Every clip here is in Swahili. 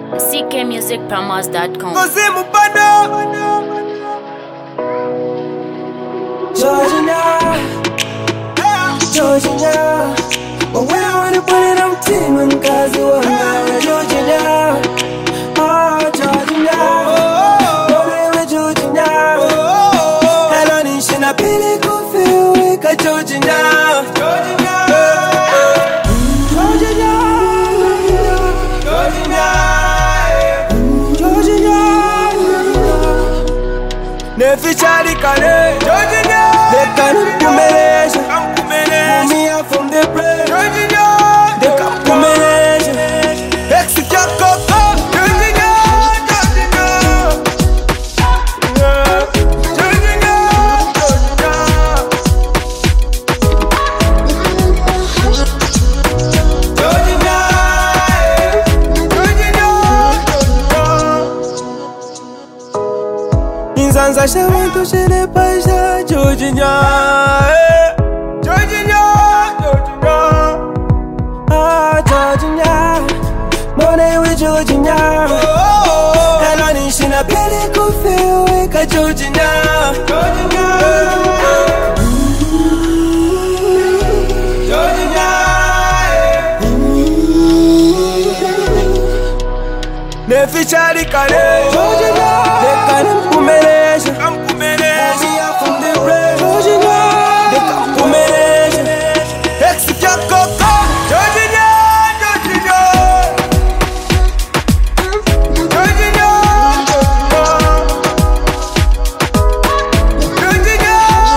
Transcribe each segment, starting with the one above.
ckmusicpromos.com. Kuzimu bado Georgina, Georgina, wewe wanipenda mtima mkazi wangu Georgina, Georgina, wewe Georgina, hello nishina pili kufiweka Georgina, Georgina, Georgina, Georgina, Georgina, nefichari kane Georgina. They can't kumelesha, mumia from the brain. They can't kumelesha, execute koko. Georgina, Georgina, Georgina, Georgina, Inzanza shabantu shele paisha Georgina, Georgina, Georgina, Georgina, mone we Georgina, hello nishina pele kufiweka Georgina, Georgina, Georgina, nefichari kane Georgina, lekane kumelesha, mumia from the brain. Georgina, lekane kumelesha, execute koko. Georgina, Georgina, Georgina, Georgina, Georgina,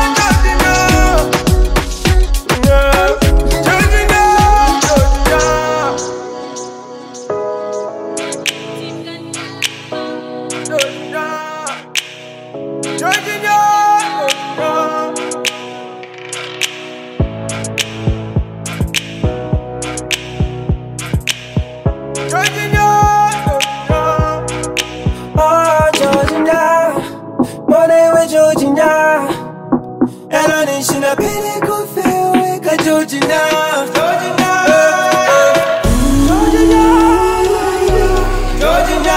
Georgina, mone we Georgina, hello nishina pili kufiweka Georgina, Georgina, Georgina, Georgina,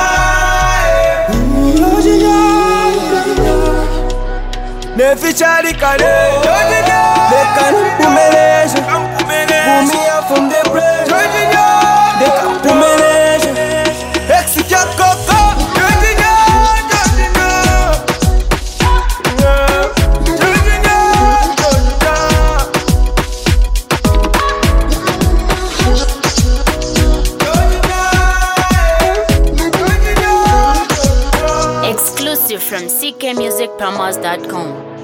Georgina, nefichari kane Georgina, lekane kumelesha, mumia from the brain. Georgina, lekane kumelesha, execute koko. Georgina, Georgina, Georgina, Georgina, Exclusive from ckmusicpromos.com.